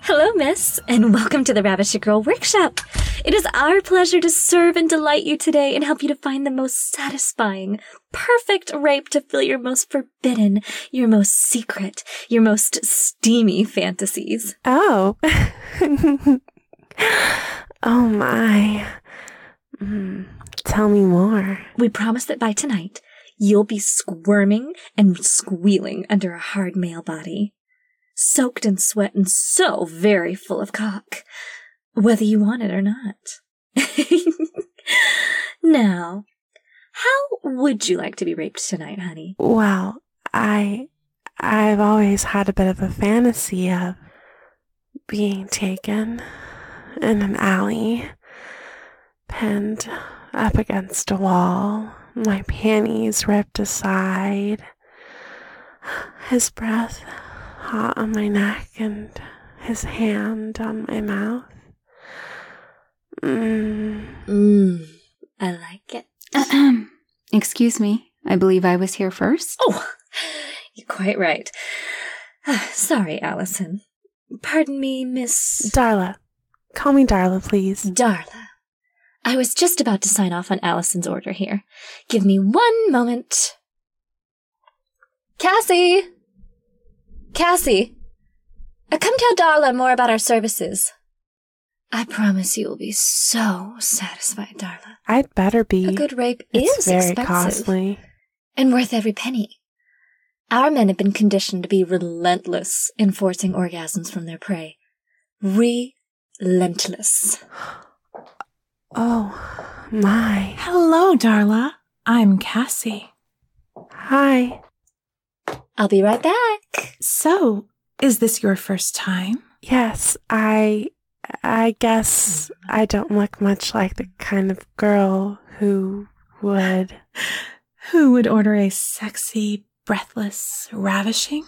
Hello, miss, and welcome to the Ravisher Girl Workshop. It is our pleasure to serve and delight you today and help you to find the most satisfying, perfect rape to fill your most forbidden, your most secret, your most steamy fantasies. Oh. Oh my. Tell me more. We promise that by tonight, you'll be squirming and squealing under a hard male body. Soaked in sweat and so very full of cock, whether you want it or not. Now, how would you like to be raped tonight, honey? Well, I've always had a bit of a fantasy of being taken in an alley, pinned up against a wall, my panties ripped aside, his breath hot on my neck and his hand on my mouth. I like it. Excuse me, I believe I was here first. Oh, you're quite right. Sorry, Allison. Pardon me, Miss... Darla. Call me Darla, please. Darla. I was just about to sign off on Allison's order here. Give me 1 moment. Cassie! Cassie! Come tell Darla more about our services. I promise you will be so satisfied, Darla. I'd better be. A good rape It's is very expensive. costly. And worth every penny. Our men have been conditioned to be relentless in forcing orgasms from their prey. Relentless. Oh, my. Hello, Darla. I'm Cassie. Hi. I'll be right back. So, is this your first time? Yes, I guess I don't look much like the kind of girl who would. Who would order a sexy, breathless, ravishing?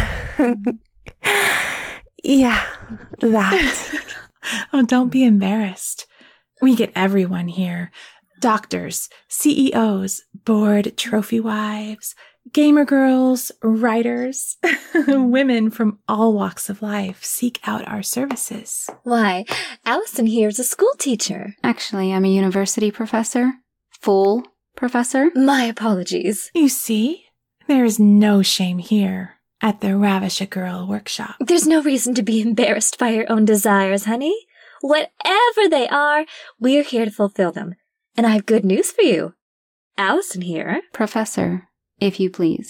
Yeah, that. Oh, don't be embarrassed. We get everyone here. Doctors, CEOs, bored trophy wives, gamer girls, writers, women from all walks of life seek out our services. Why, Allison here is a school teacher. Actually, I'm a university professor. Full professor. My apologies. You see, there is no shame here at the Ravisher Girl Workshop. There's no reason to be embarrassed by your own desires, honey. Whatever they are, we're here to fulfill them. And I have good news for you. Allison here. Professor, if you please.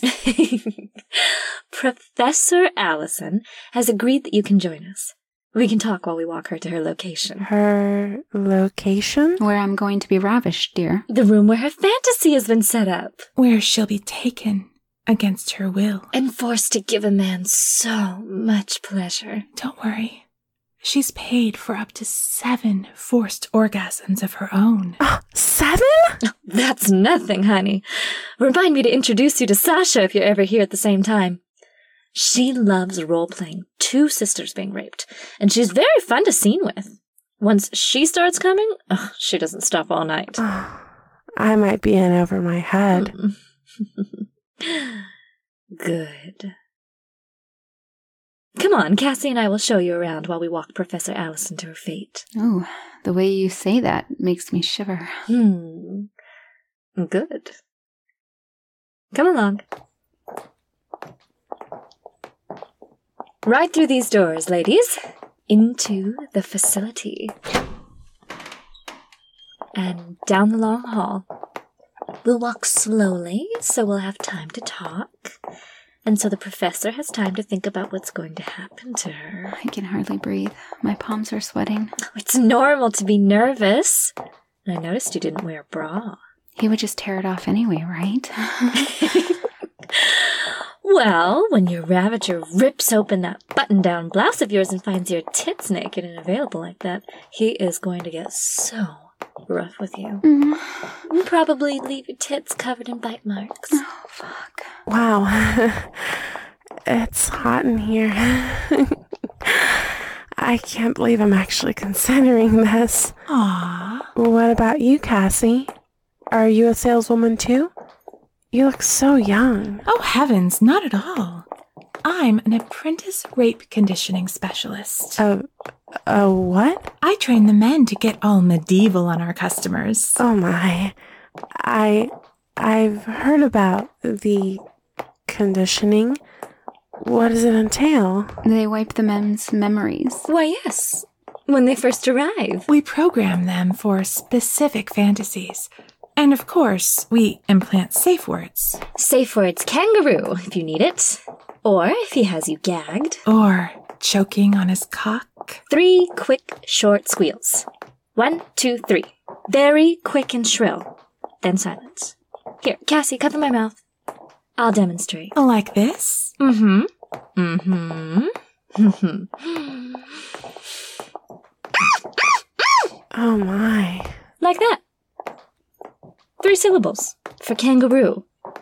Professor Allison has agreed that you can join us. We can talk while we walk her to her location. Her location? Where I'm going to be ravished, dear. The room where her fantasy has been set up. Where she'll be taken against her will. And forced to give a man so much pleasure. Don't worry. She's paid for up to 7 forced orgasms of her own. 7? That's nothing, honey. Remind me to introduce you to Sasha if you're ever here at the same time. She loves role-playing 2 sisters being raped, and she's very fun to scene with. Once she starts coming, she doesn't stop all night. I might be in over my head. Good. Come on, Cassie and I will show you around while we walk Professor Allison to her fate. Oh, the way you say that makes me shiver. Good. Come along. Right through these doors, ladies. Into the facility. And down the long hall. We'll walk slowly, so we'll have time to talk. And so the professor has time to think about what's going to happen to her. I can hardly breathe. My palms are sweating. It's normal to be nervous. And I noticed you didn't wear a bra. He would just tear it off anyway, right? Well, when your Ravager rips open that button-down blouse of yours and finds your tits naked and available like that, he is going to get so rough with you. And probably leave your tits covered in bite marks. Oh, fuck. Wow. It's hot in here. I can't believe I'm actually considering this. Aww. What about you, Cassie? Are you a saleswoman too? You look so young. Oh, heavens, not at all. I'm an apprentice rape conditioning specialist. A what? I train the men to get all medieval on our customers. Oh my. I've heard about the conditioning. What does it entail? They wipe the men's memories. Why, yes. When they first arrive. We program them for specific fantasies. And of course, we implant safe words. Safe words kangaroo, if you need it. Or if he has you gagged. Or choking on his cock. 3 quick, short squeals. 1, 2, 3. Very quick and shrill. Then silence. Here, Cassie, cover my mouth. I'll demonstrate. Like this? Mm-hmm. Oh my. Like that. 3 syllables. For kangaroo.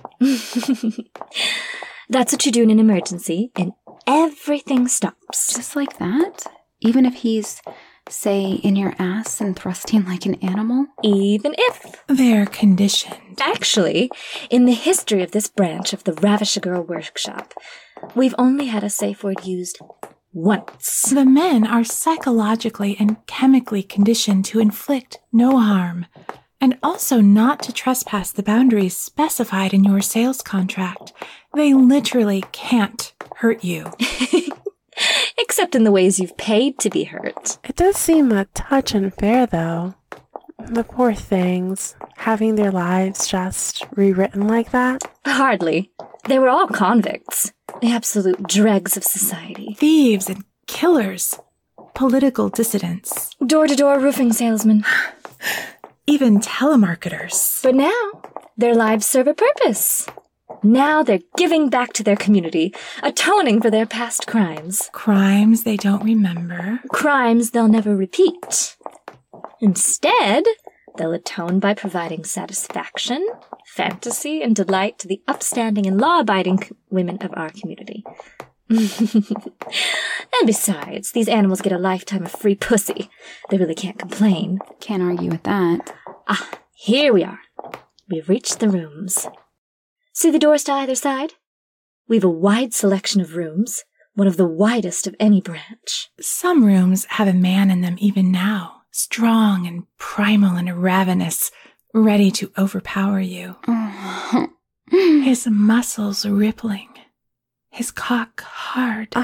That's what you do in an emergency, and everything stops. Just like that? Even if he's, say, in your ass and thrusting like an animal? Even if. They're conditioned. Actually, in the history of this branch of the Ravish a Girl workshop, we've only had a safe word used once. The men are psychologically and chemically conditioned to inflict no harm, and also not to trespass the boundaries specified in your sales contract. They literally can't hurt you. Except in the ways you've paid to be hurt. It does seem a touch unfair, though. The poor things, having their lives just rewritten like that. Hardly. They were all convicts. The absolute dregs of society. Thieves and killers. Political dissidents. Door-to-door roofing salesmen. Even telemarketers. But now, their lives serve a purpose. Now they're giving back to their community, atoning for their past crimes. Crimes they don't remember. Crimes they'll never repeat. Instead, they'll atone by providing satisfaction, fantasy, and delight to the upstanding and law-abiding women of our community. And besides, these animals get a lifetime of free pussy. They really can't complain. Can't argue with that. Ah, here we are. We've reached the rooms. See the doors to either side? We've a wide selection of rooms, one of the widest of any branch. Some rooms have a man in them even now, strong and primal and ravenous, ready to overpower you. His muscles rippling, his cock hard,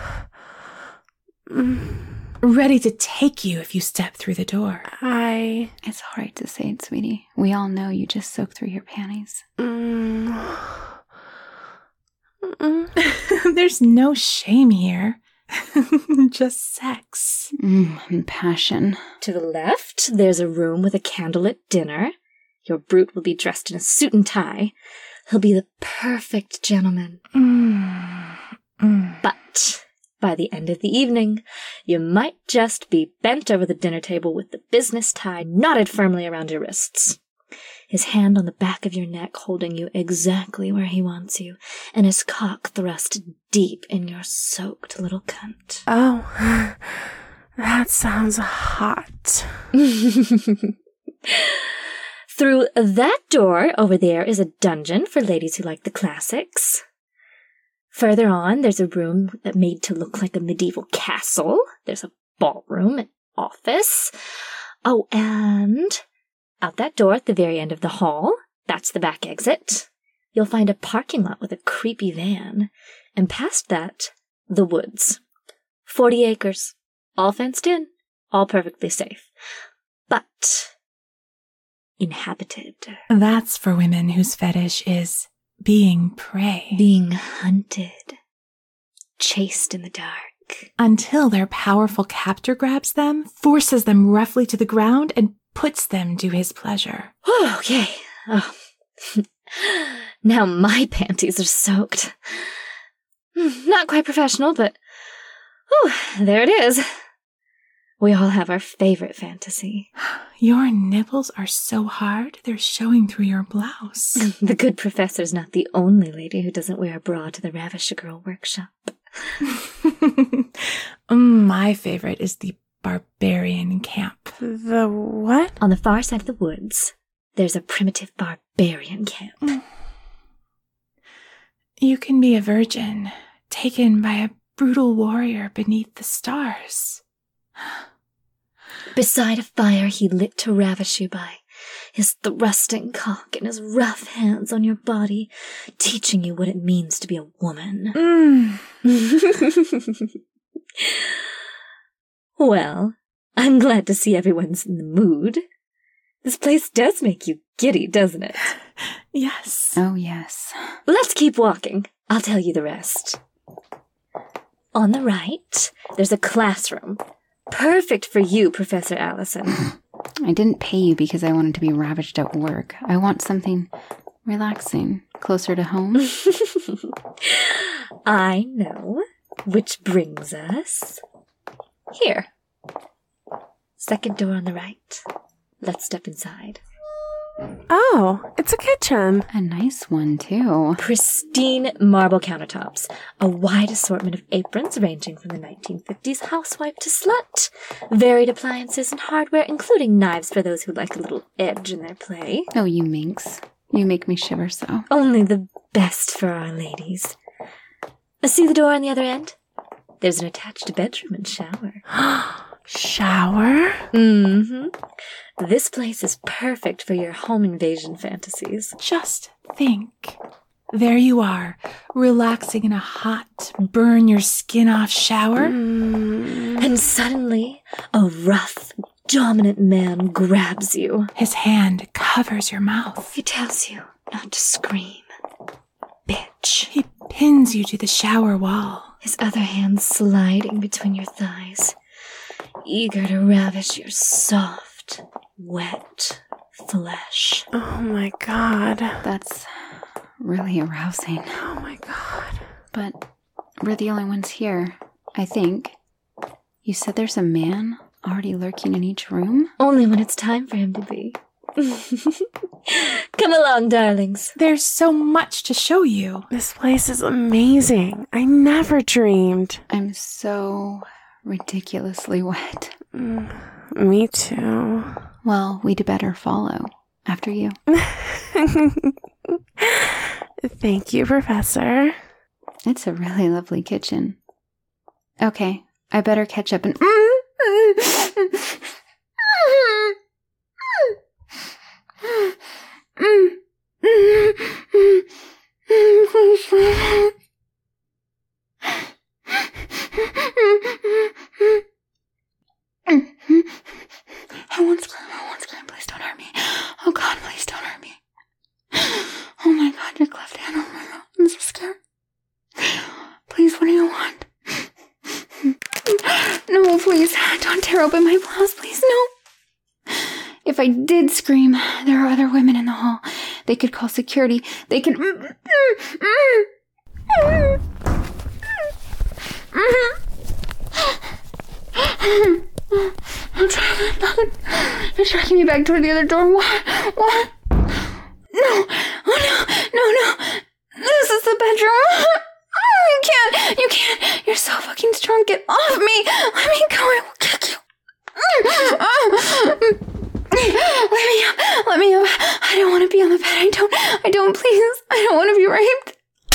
ready to take you if you step through the door. It's hard to say it, sweetie. We all know you just soaked through your panties. There's no shame here. Just sex. And passion. To the left, there's a room with a candlelit dinner. Your brute will be dressed in a suit and tie. He'll be the perfect gentleman. But by the end of the evening, you might just be bent over the dinner table with the business tie knotted firmly around your wrists. His hand on the back of your neck holding you exactly where he wants you, and his cock thrust deep in your soaked little cunt. Oh, that sounds hot. Through that door over there is a dungeon for ladies who like the classics. Further on, there's a room made to look like a medieval castle. There's a ballroom, an office. Oh, and out that door at the very end of the hall, that's the back exit. You'll find a parking lot with a creepy van. And past that, the woods. 40 acres. All fenced in. All perfectly safe. But inhabited. That's for women whose fetish is being prey. Being hunted. Chased in the dark. Until their powerful captor grabs them, forces them roughly to the ground, and puts them to his pleasure. Okay. Oh. Now my panties are soaked. Not quite professional, but there it is. We all have our favorite fantasy. Your nipples are so hard, they're showing through your blouse. The good professor's not the only lady who doesn't wear a bra to the Ravish a Girl workshop. My favorite is the barbarian camp. The what? On the far side of the woods, there's a primitive barbarian camp. You can be a virgin, taken by a brutal warrior beneath the stars. Beside a fire he lit to ravish you by, his thrusting cock and his rough hands on your body, teaching you what it means to be a woman. Well, I'm glad to see everyone's in the mood. This place does make you giddy, doesn't it? Yes. Oh, yes. Let's keep walking. I'll tell you the rest. On the right, there's a classroom. Perfect for you, Professor Allison. I didn't pay you because I wanted to be ravished at work. I want something relaxing, closer to home. I know. Which brings us here. Second door on the right. Let's step inside. Oh, it's a kitchen. A nice one, too. Pristine marble countertops, a wide assortment of aprons ranging from the 1950s housewife to slut, varied appliances and hardware, including knives for those who like a little edge in their play. Oh, you minx. You make me shiver so. Only the best for our ladies. See the door on the other end? There's an attached bedroom and shower. Shower? Mm-hmm. This place is perfect for your home invasion fantasies. Just think. There you are, relaxing in a hot, burn your skin off shower. And suddenly, a rough, dominant man grabs you. His hand covers your mouth. He tells you not to scream. Bitch. He pins you to the shower wall. His other hand sliding between your thighs, eager to ravish your soft, wet flesh. Oh my god. That's really arousing. Oh my god. But we're the only ones here, I think. You said there's a man already lurking in each room? Only when it's time for him to be. Come along, darlings. There's so much to show you. This place is amazing. I never dreamed. I'm so ridiculously wet. Me too. Well, we'd better follow after you. Thank you, Professor. It's a really lovely kitchen. Okay, I better catch up and... I won't scream, please don't hurt me. Oh God, please don't hurt me. Oh my God, your cleft hand, oh my God, I'm so scared. Please, what do you want? No, please, don't tear open my blouse, please, no. If I did scream, there are other women in the hall. They could call security. They could... You're tracking me back toward the other door. What? No. Oh, no. This is the bedroom. Oh, you can't. You're so fucking strong. Get off me. Let me go. I will kick you. Let me up. I don't want to be on the bed. I don't, please. I don't want to be raped.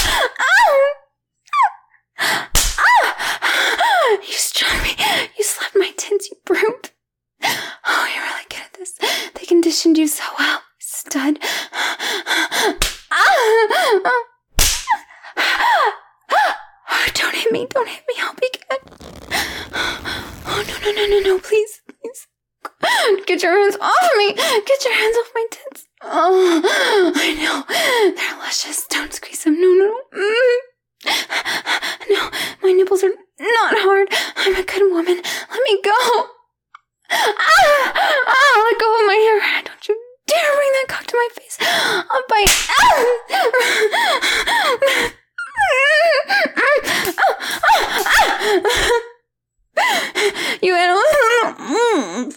You struck me. You slapped my tits, you brute. Oh, you're really good at this. They conditioned you so well, stud. Don't hit me. I'll be good. Oh, no, please. Get your hands off me. Get your hands off my tits. Oh, I know. They're luscious. Don't squeeze them. No. No, my nipples are not hard. I'm a good woman. Let me go. Let go of my hair. Don't you dare bring that cock to my face. I'll bite. You animal.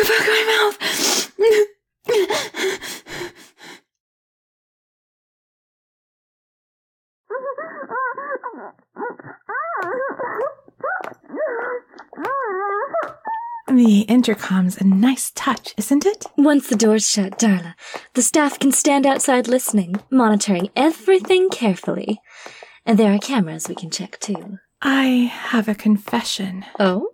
fuck my mouth. The intercom's a nice touch, isn't it? Once the door's shut, Darla, the staff can stand outside listening, monitoring everything carefully. And there are cameras we can check, too. I have a confession. Oh?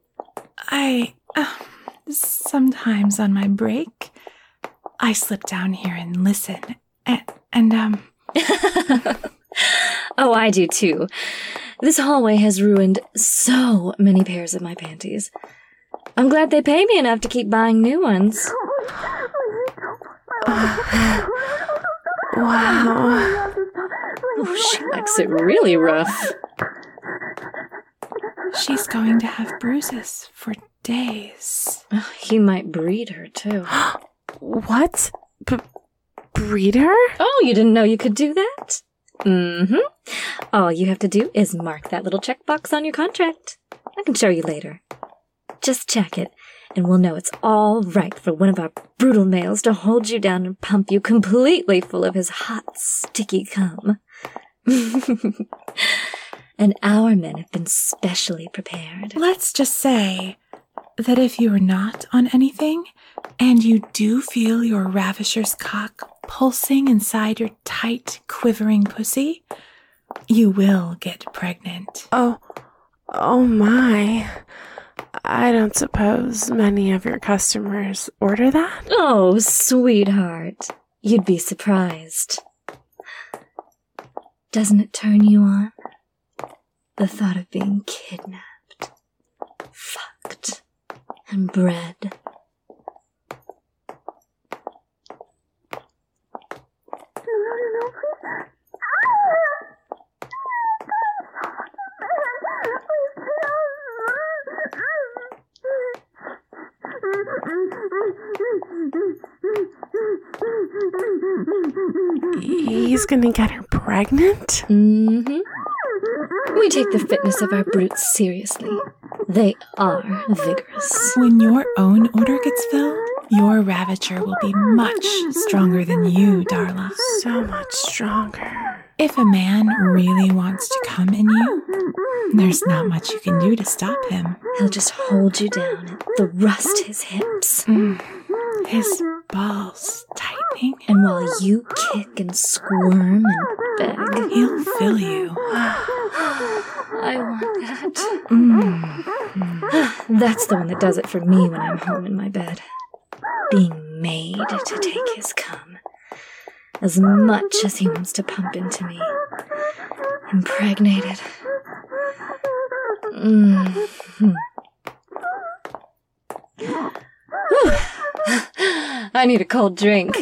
Sometimes on my break, I slip down here and listen. And Oh, I do, too. This hallway has ruined so many pairs of my panties. I'm glad they pay me enough to keep buying new ones. Wow. Oh, she likes it really rough. she's going to have bruises for days. He might breed her, too. What? Breeder? Oh, you didn't know you could do that? Mm-hmm. All you have to do is mark that little checkbox on your contract. I can show you later. Just check it, and we'll know it's all right for one of our brutal males to hold you down and pump you completely full of his hot, sticky cum. And our men have been specially prepared. Let's just say that if you are not on anything, and you do feel your ravisher's cock pulsing inside your tight, quivering pussy, you will get pregnant. Oh my. I don't suppose many of your customers order that? Oh, sweetheart. You'd be surprised. Doesn't it turn you on? The thought of being kidnapped, fucked, and bred. He's gonna get her pregnant? Mm-hmm. We take the fitness of our brutes seriously. They are vigorous. When your own order gets filled, your ravager will be much stronger than you, Darla. So much stronger. If a man really wants to come in you, there's not much you can do to stop him. He'll just hold you down and thrust his hips. His balls tightening, And while you kick and squirm and beg, he'll fill you. I want that. That's the one that does it for me when I'm home in my bed. Being made to take his cum. As much as he wants to pump into me. Impregnated. I need a cold drink.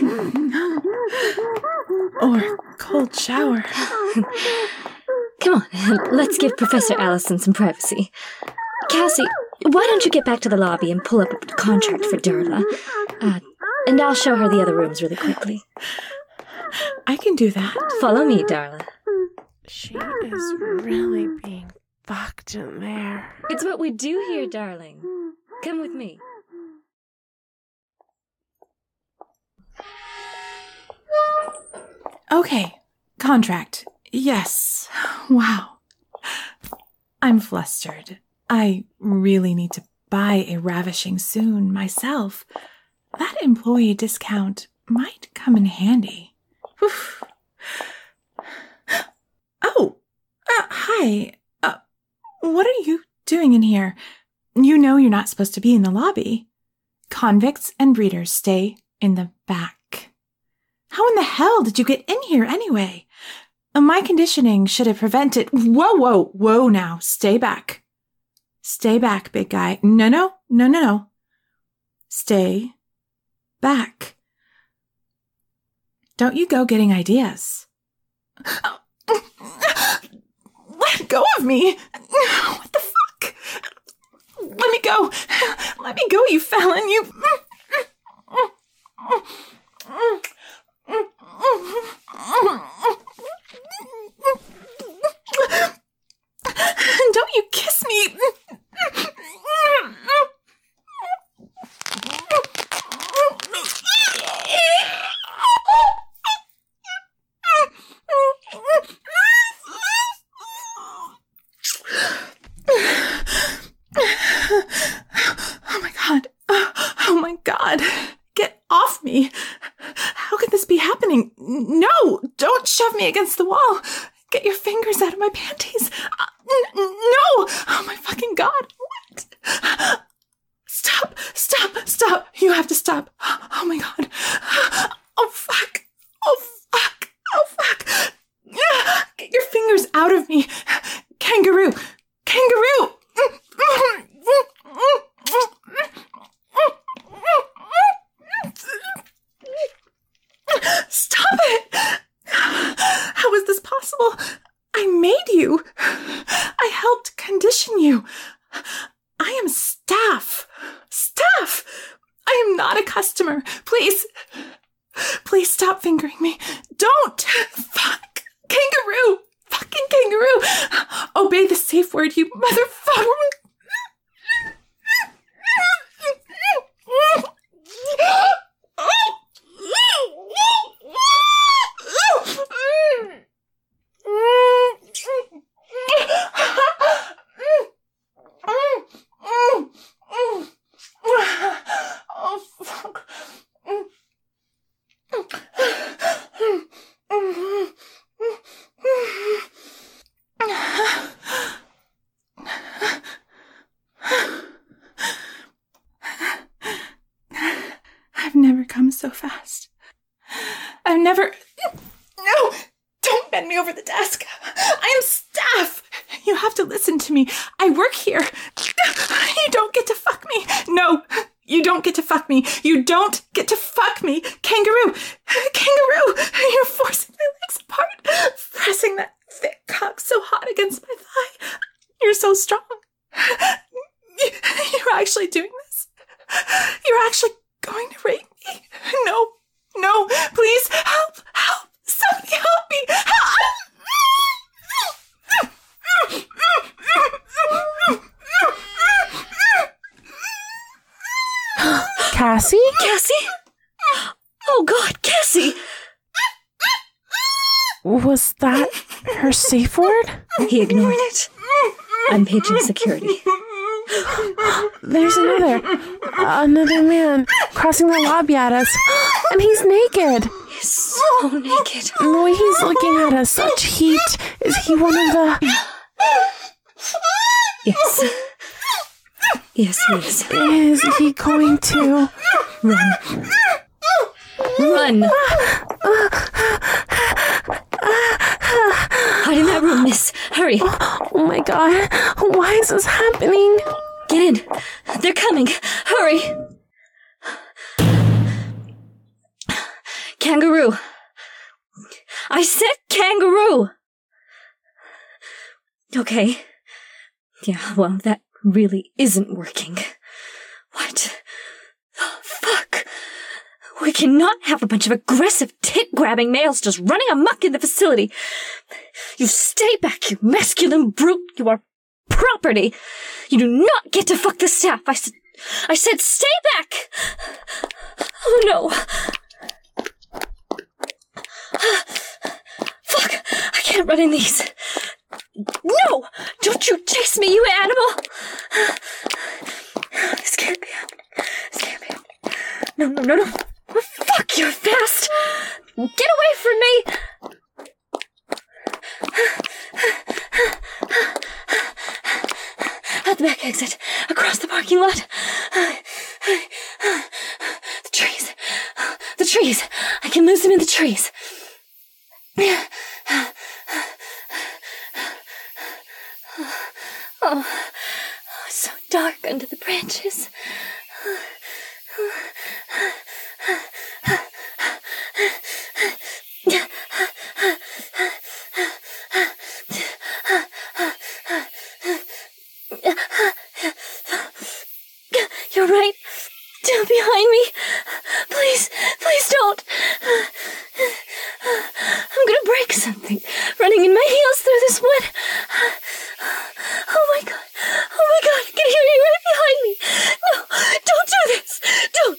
Or cold shower. Come on, let's give Professor Allison some privacy. Cassie, why don't you get back to the lobby and pull up a contract for Darla? And I'll show her the other rooms really quickly. I can do that. Follow me, Darla. She is really being fucked in there. It's what we do here, darling. Come with me. Okay, contract. Yes. Wow. I'm flustered. I really need to buy a ravishing soon myself. That employee discount might come in handy. Whew. Oh, hi. What are you doing in here? You know you're not supposed to be in the lobby. Convicts and breeders stay in the back. How in the hell did you get in here anyway? My conditioning should have prevented— Whoa now. Stay back. Stay back, big guy. No. Stay back. Don't you go getting ideas. Let go of me. What the fuck? Let me go. Let me go, you felon. You... Don't you kiss me. off me. How could this be happening? No, don't shove me against the wall. Get your fingers out of my panties. No! Oh my fucking God. What? Stop. You have to stop. Oh my God. Oh fuck. Get your fingers out of me. Kangaroo. Stop it. How is this possible? I made you. I helped condition you. I am staff. I am not a customer. Please stop fingering me. Don't. Fuck. Kangaroo. Fucking kangaroo. Obey the safe word, you motherfucker. Oh, fuck. I've never come so fast. I've never... No! Don't bend me over the desk. I am staff. You have to listen to me. I work here. You don't get to fuck me. No, you don't get to fuck me. You don't get to fuck me. Kangaroo. You're forcing my legs apart. Pressing that thick cock so hot against my thigh. You're so strong. You're actually doing this. You're actually going to rape me. No, please, help. Somebody help me. Cassie? Cassie? Oh God, Cassie! Was that her safe word? He ignored it. I'm paging security. There's another man crossing the lobby at us, and he's naked. He's so naked. The way he's looking at us, such heat. Is he one of the... Yes, he is. Is he going to... Run! Hide in that room, miss. Hurry. Oh my God. Why is this happening? Get in. They're coming. Hurry. Kangaroo. I said kangaroo. Okay. Yeah, well, that really isn't working. What the fuck? We cannot have a bunch of aggressive, tit-grabbing males just running amok in the facility. You stay back, you masculine brute. You are property. You do not get to fuck the staff. I said stay back. Oh no. Fuck, I can't run in these. No! Don't you chase me, you animal! This can't be happening. No. Oh, fuck, you're fast! Get away from me! Out the back exit, across the parking lot. The trees. I can lose them in the trees. Oh, it's so dark under the branches. You're right. Down behind me. Please don't. I'm gonna break something. Running in my heels through this wood. Oh my god. I can hear you right behind me. No, don't do this. Don't.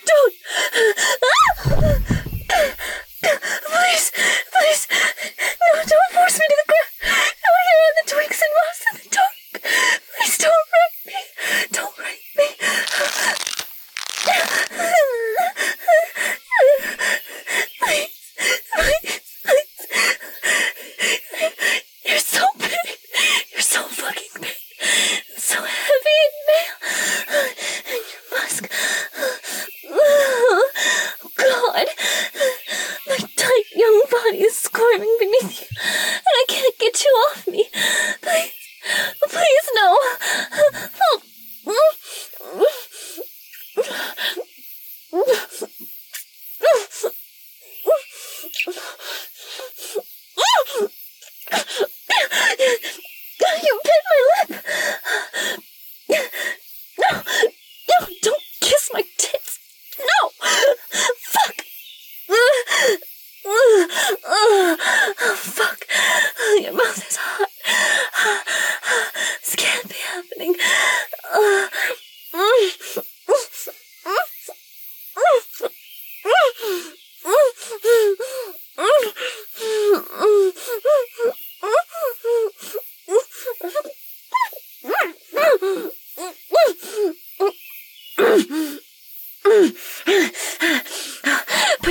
Please. No, don't force me to the ground. Out here on the twigs and moss in the dark. Please don't rape me.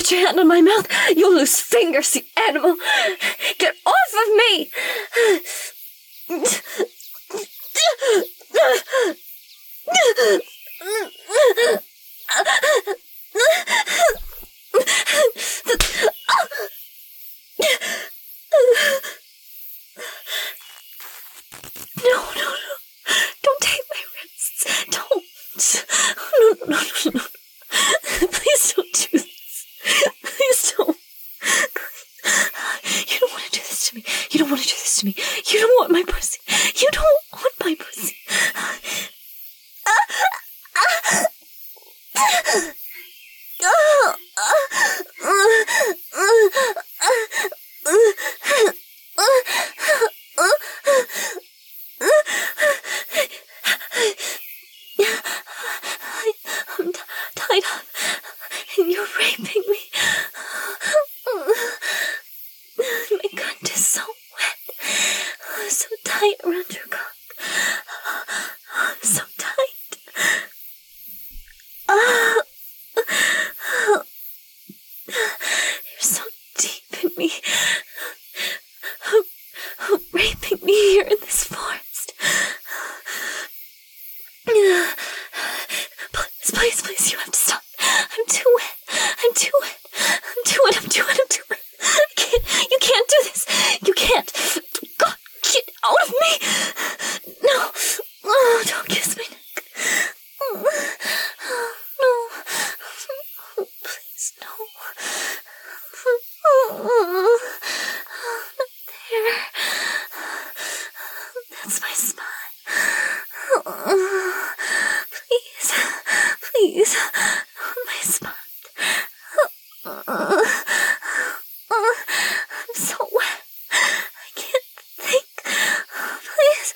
put your hand on my mouth, you'll lose fingers, you animal. Get off of me! No. Don't take my wrists. Don't. No. Please don't do this. Please don't. You don't want to do this to me. You don't want to do this to me. You don't want my pussy. You don't want my pussy. I'm tied up, and you're raping me. My cunt is so wet, so tight around your cock, so tight. You're so deep in me, raping me here in this forest. Please, you have to stop. I'm too wet. You can't do this. You can't. God, get out of me. No. Oh, don't kiss my neck. No. Please, no. Not there. That's my spine. Please, my spine. I'm so wet. I can't think. Please.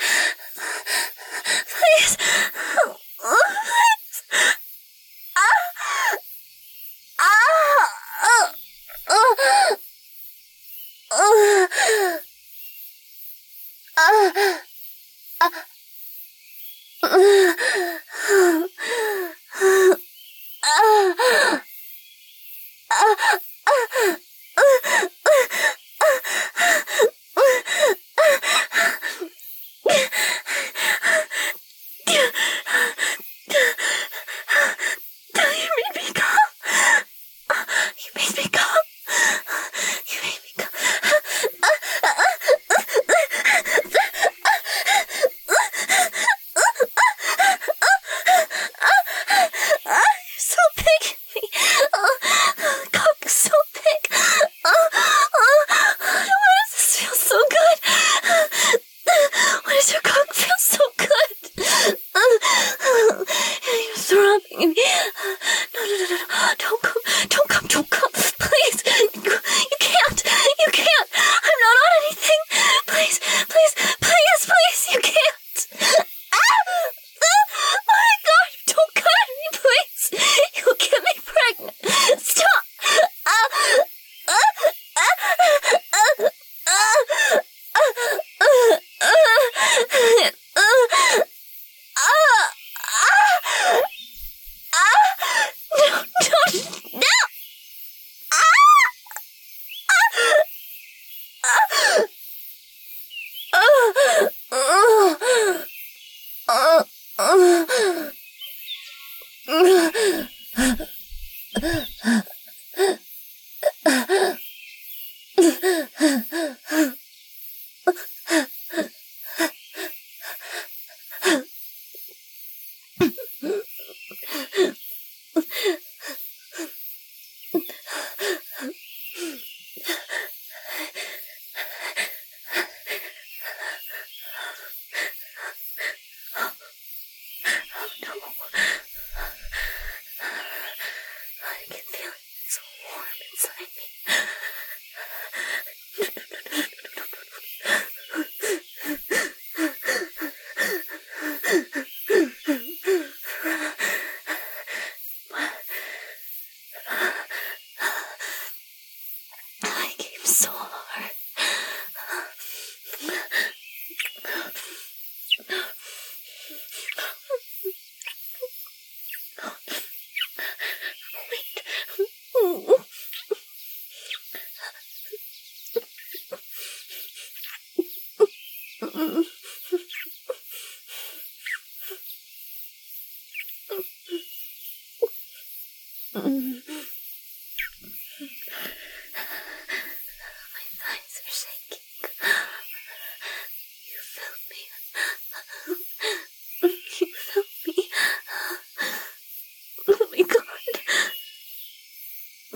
Don't come, please. You can't. I'm not on anything. Please, you can't. Oh my God, don't cut me, please. You'll get me pregnant. Stop.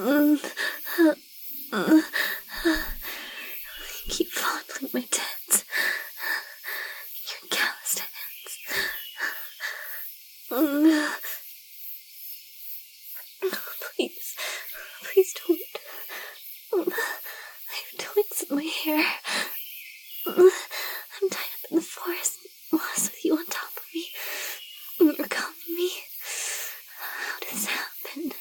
Keep fondling my tits. Your calloused hands. Please. Please don't. I have twigs in my hair. I'm tied up in the forest, lost with you on top of me. You're calming me. How did this happen?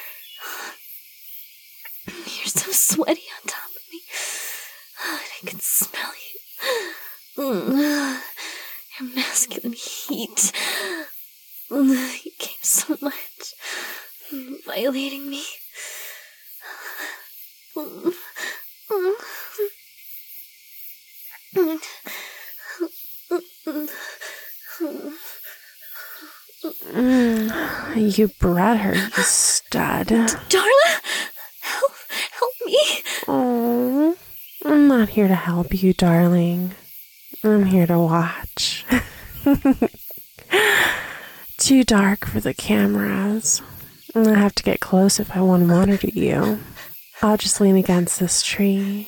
You're so sweaty on top of me. I can smell you. Your masculine heat. You came so much, violating me. You brought her, you stud. Darla, help me. Oh, I'm not here to help you, darling. I'm here to watch. Too dark for the cameras. I have to get close if I want to monitor you. I'll just lean against this tree.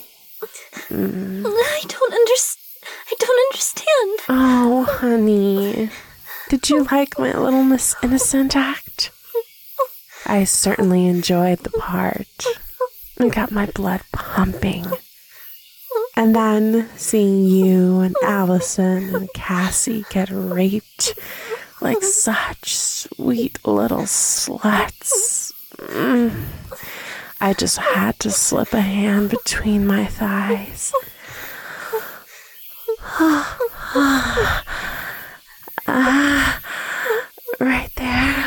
I don't understand. Oh, honey. Did you like my little Miss Innocent act? I certainly enjoyed the part. I got my blood pumping. And then seeing you and Allison and Cassie get raped like such sweet little sluts. I just had to slip a hand between my thighs. Right there.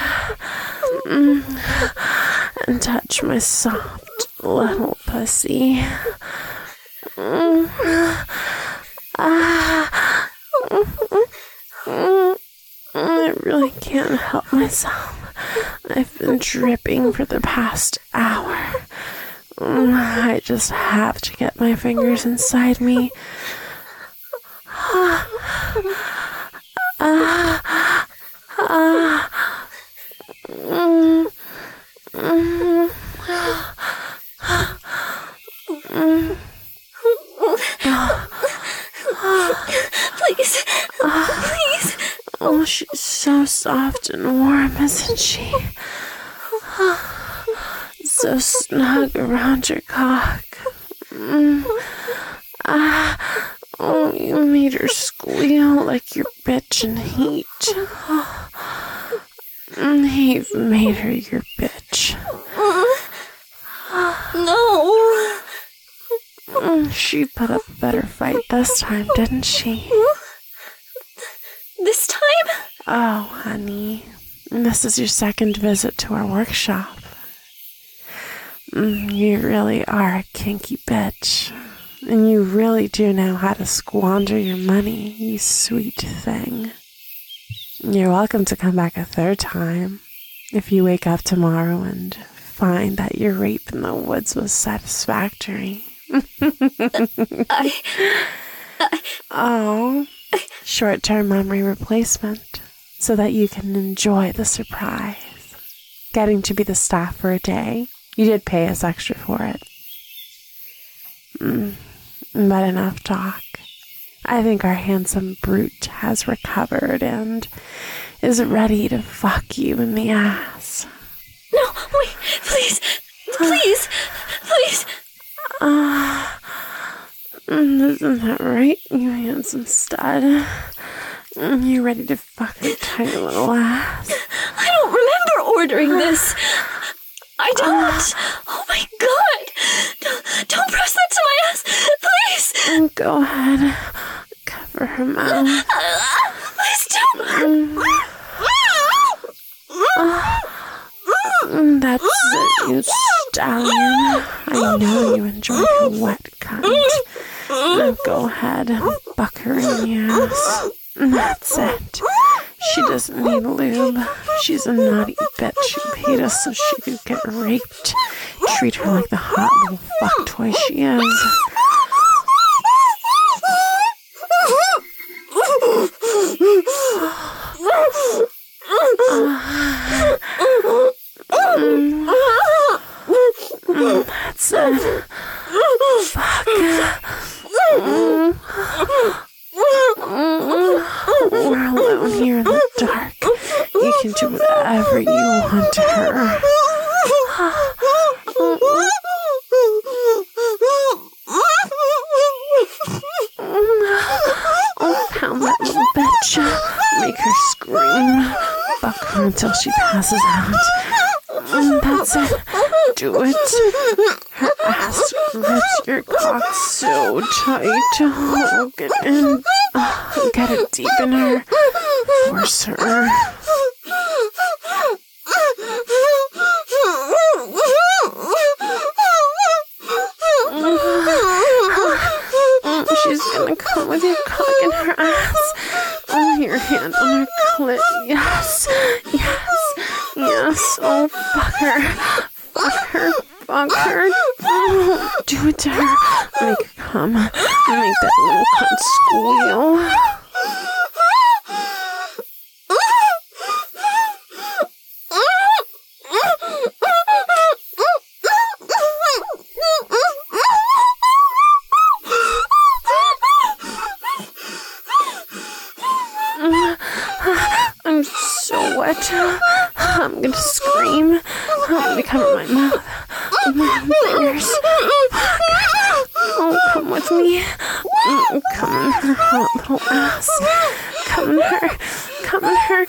And touch my soft little pussy. I really can't help myself. I've been dripping for the past hour. I just have to get my fingers inside me. Please. Oh, she's so soft and warm, isn't she? So snug around your cock. Oh, you made her squeal like your bitch in heat. You've made her your bitch. No. She put up a better fight this time, didn't she? This time? Oh, honey. This is your second visit to our workshop. You really are a kinky bitch. And you really do know how to squander your money, you sweet thing. You're welcome to come back a third time if you wake up tomorrow and find that your rape in the woods was satisfactory. Oh, short-term memory replacement so that you can enjoy the surprise. Getting to be the staff for a day. You did pay us extra for it. But enough talk. I think our handsome brute has recovered and is ready to fuck you in the ass. No, wait, please. Isn't that right, you handsome stud? You ready to fuck a tiny little ass? I don't remember ordering this. I don't. Oh my god. Don't press that to my ass, please. Go ahead. Cover her mouth. Please don't. That's it, you stallion. I know you enjoy her wet cunt. Now go ahead and buck her in the ass. That's it. She doesn't need lube. She's a naughty bitch who paid us so she could get raped. Treat her like the hot little fuck toy she is. That's it. Fuck. We're alone here in the dark. You can do whatever you want to her. Oh, pound that little bitch. Make her scream. Fuck her until she passes out. That's it. Do it. Her ass grips your cock so tight. Oh, get in. Get it deep in her. Force her. She's gonna come with your cock in her ass. Your hand on her clit. Yes. Yes. Yes. Oh, fuck her. Fuck her. Fuck her. Oh, do it to her. Make her come. Make that little cunt squeal. I'm so wet. I'm gonna scream. I'm gonna cover my mouth with my fingers. Oh, come with me. Come in her hot little ass. Come in her. Come in her.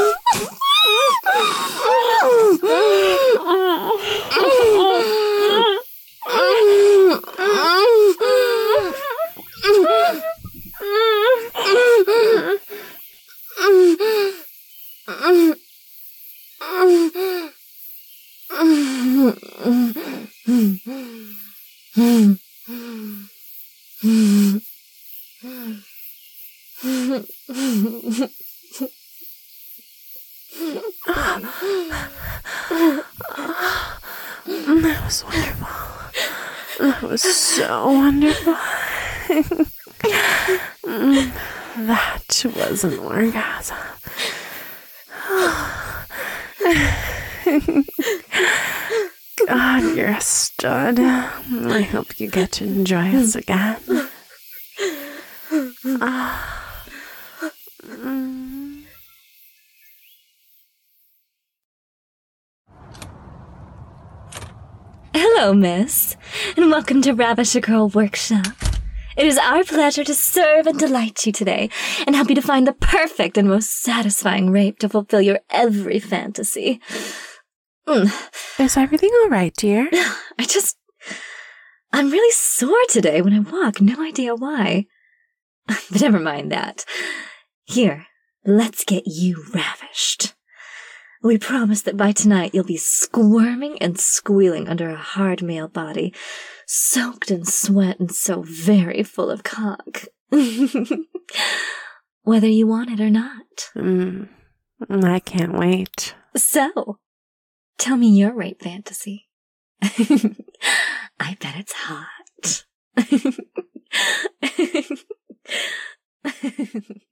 That was wonderful. That was so wonderful. That was an orgasm. God, you're a stud. I hope you get to enjoy us again. Hello, miss, and welcome to Ravish a Girl Workshop. It is our pleasure to serve and delight you today and help you to find the perfect and most satisfying rape to fulfill your every fantasy. Is everything all right, dear? I'm really sore today when I walk, no idea why. But never mind that. Here, let's get you ravished. We promise that by tonight you'll be squirming and squealing under a hard male body, soaked in sweat and so very full of cock. Whether you want it or not. I can't wait. So, tell me your rape fantasy. I bet it's hot.